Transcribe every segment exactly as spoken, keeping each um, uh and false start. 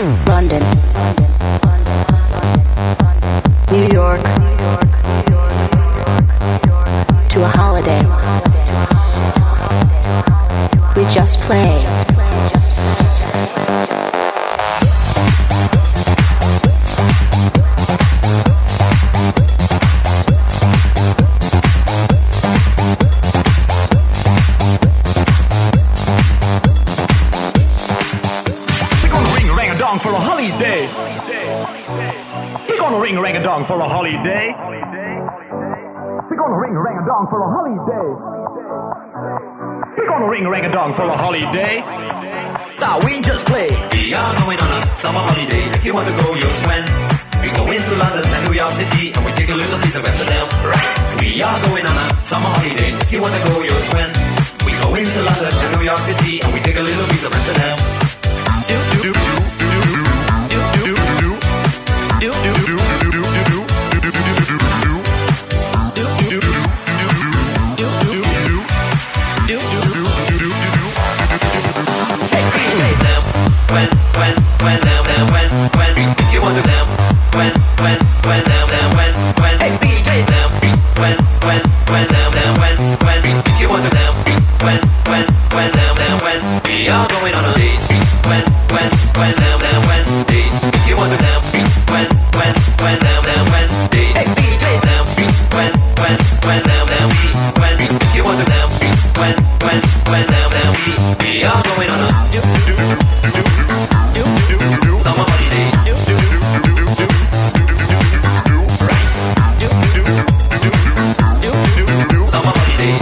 London, New York, to a holiday. We just play. For a holiday. We're gonna ring rang a dong for a holiday. We're gonna ring rang a dong for a holiday. We're gonna ring rang a dong for a holiday. That we just play. We are going on a summer holiday. If you want to go, you'll swim. We go into London and New York City, and we take a little piece of Amsterdam. Right. We are going on a summer holiday. If you want to go, you'll swim. We go into London and New York City, and we take a little piece of Amsterdam. Do, do, do, do. When, when, when, down, down, when, when, if you want to down, when, when, when, down, down, when, when, hey D J down, when, when, when, down, down, when, when, if you want to down, when, when, when, down, down, when, we are going on a date, when, when, when, down, down, when, date, if you want to down, when, when, when, down, down, when, date, hey D J down, when, when, when, down, down, when, if you want to down, when, when, when, down, down, we are going on a summer holiday. Summer holiday.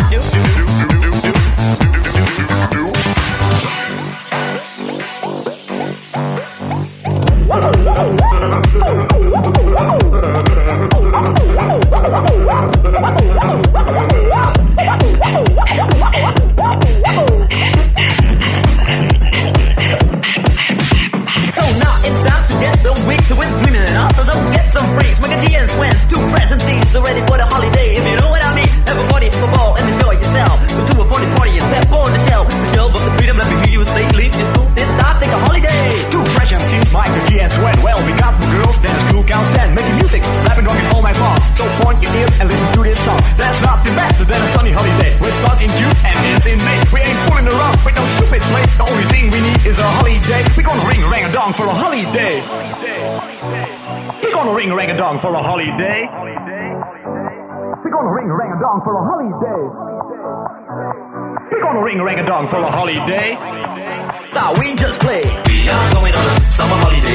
So with women and others, I'll get some breaks. Make a D and swim. Two present teams are ready for the holiday. If you know what I mean, everybody have a ball and enjoy yourself. Go to a funny party and step on the shelf. The shelf of the freedom, let me hear you say, leave your school, this time take a holiday. Two fresh M Cs, Mike, the D and Sweat. Well, we got the girls, then school counts ten. Making music, rapping, rocking all night long. So point your ears and listen to this song. That's not the better than a sunny holiday. We're starting June and ends in May. We ain't fooling around with no stupid play. The only thing we need is a holiday. We're gonna ring rang a dong for a holiday. We're gonna ring rang a dong for a holiday. We're gonna ring rang a dong for a holiday. We're gonna ring rang a dong for a holiday. That we just play. We are going on a summer holiday.